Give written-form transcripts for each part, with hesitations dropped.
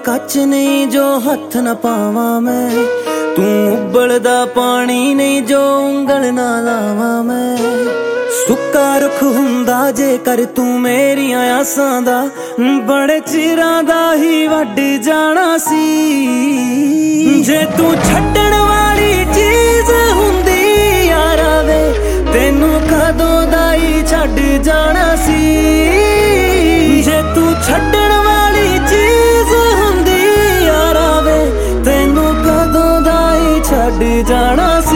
ਕੱਚ ਨਹੀਂ ਜੋ ਹੱਥ ਨਾ ਪਾਵਾਂ ਮੈਂ, ਤੂੰ ਉਬਲਦਾ ਪਾਣੀ ਨਹੀਂ ਜੋ ਉਂਗਲ ਨਾ ਲਾਵਾਂ ਮੈਂ। ਸੁੱਕਾ ਰੁੱਖ ਹੁੰਦਾ ਜੇਕਰ ਤੂੰ ਮੇਰੀਆਂ ਆਸਾਂ ਦਾ, ਬੜੇ ਚਿਰਾਂ ਦਾ ਹੀ ਵੱਢ ਜਾਣਾ ਸੀ। ਜੇ ਤੂੰ ਛੱਡਣ ਵਾਲੀ ਚੀਜ਼ ਹੁੰਦੀ ਯਾਰਾ ਵੇ, ਤੈਨੂੰ ਕਦੋਂ ਦਾ ਹੀ ਛੱਡ ਜਾਣਾ ਸੀ। ਜੇ ਤੂੰ ਛੱਡਣ ਵਾਲੀ ਚੀਜ਼ ਹੁੰਦੀ ਯਾਰਾ ਵੇ, ਤੈਨੂੰ ਕਦੋਂ ਦਾ ਹੀ ਛੱਡ ਜਾਣਾ ਸੀ।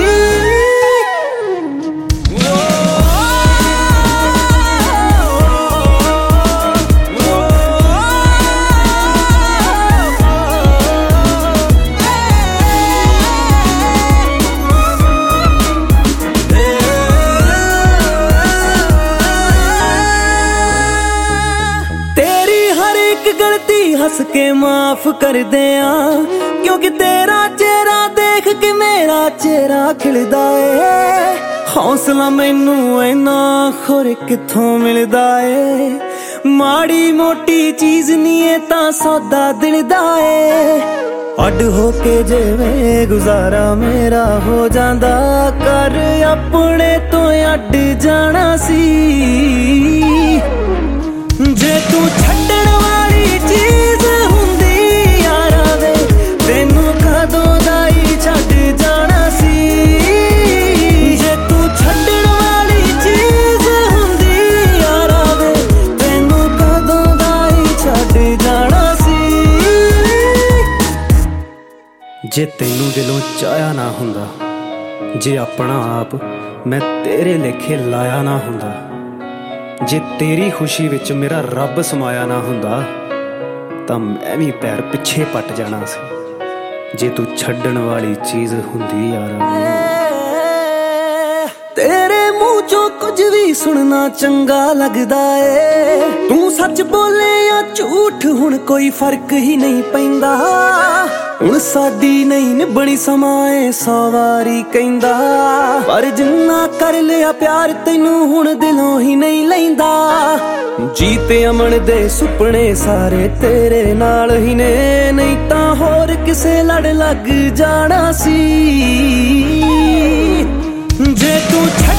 ਗਲਤੀ ਹੱਸ ਕੇ ਮਾਫ ਕਰਦੇ ਆ, ਕਿਉਂਕਿ ਤੇਰਾ ਚਿਹਰਾ ਦੇਖ ਕੇ ਮੇਰਾ ਚਿਹਰਾ ਖਿਲਦਾ ਏ। ਹੌਸਲਾ ਮੈਨੂੰ ਇੰਨਾ ਖੁਰ ਕਿੱਥੋਂ ਮਿਲਦਾ ਏ, ਮਾੜੀ ਮੋਟੀ ਚੀਜ਼ ਨੀ ਏ ਤਾਂ ਸੌਦਾ ਦਿਲ ਦਾ ਏ। ਅੱਡ ਹੋ ਕੇ ਜਿਵੇਂ ਗੁਜ਼ਾਰਾ ਮੇਰਾ ਹੋ ਜਾਂਦਾ, ਕਰ ਆਪਣੇ ਤੋਂ ਅੱਡ ਜਾਣਾ ਸੀ। ਜੇ ਤੂੰ ਛੱਡਣ ਵਾਲੀ ਚੀਜ਼ ਹੁੰਦੀ ਯਾਰਾ ਵੇ, ਤੈਨੂੰ ਕਦੋਂ ਦਾ ਹੀ ਛੱਡ ਜਾਣਾ ਸੀ। ਜੇ ਤੂੰ ਛੱਡਣ ਵਾਲੀ ਚੀਜ਼ ਹੁੰਦੀ ਯਾਰਾ ਵੇ, ਤੈਨੂੰ ਕਦੋਂ ਦਾ ਹੀ ਛੱਡ ਜਾਣਾ ਸੀ। ਜੇ ਤੈਨੂੰ ਦਿਲੋਂ ਚਾਹਿਆ ਨਾ ਹੁੰਦਾ, ਜੇ ਆਪਣਾ ਆਪ ਮੈਂ ਤੇਰੇ ਲੇਖੇ ਲਾਇਆ ਨਾ ਹੁੰਦਾ, ਜੇ ਤੇਰੀ ਖੁਸ਼ੀ ਵਿੱਚ ਮੇਰਾ ਰੱਬ ਸਮਾਇਆ ਨਾ ਹੁੰਦਾ, ਤਾਂ ਮੈਂ ਵੀ ਪੈਰ ਪਿੱਛੇ ਪੱਟ ਜਾਣਾ ਸੀ। ਜੇ ਤੂੰ ਛੱਡਣ ਵਾਲੀ ਚੀਜ਼ ਹੁੰਦੀ ਯਾਰਾ, ਤੇਰੇ ਮੂੰਹ ਚੋਂ ਕੁਝ ਵੀ ਸੁਣਨਾ ਚੰਗਾ ਲੱਗਦਾ ਏ। ਤੂੰ ਸੱਚ ਬੋਲੇ ਜਾਂ ਝੂਠ ਹੁਣ ਕੋਈ ਫਰਕ ਹੀ ਨਹੀਂ ਪੈਂਦਾ। ਹੁਣ ਸਾਡੀ ਨਹੀਂ ਨਿਭਣੀ ਸਮਾਂ ਏ 100 ਵਾਰੀ ਕਹਿੰਦਾ, ਪਰ ਜਿੰਨਾ ਕਰ ਲਿਆ ਪਿਆਰ ਤੈਨੂੰ ਹੁਣ ਦਿਲੋਂ ਹੀ ਨਹੀਂ ਲੈਂਦਾ। ਜੀਤੇ ਅਮਨ ਦੇ ਸੁਪਨੇ ਸਾਰੇ ਤੇਰੇ ਨਾਲ ਹੀ ਨੇ, ਨਹੀਂ ਤਾਂ ਹੋਰ ਕਿਸੇ ਲੜ ਲੱਗ ਜਾਣਾ ਸੀ। ਜੇ ਤੂੰ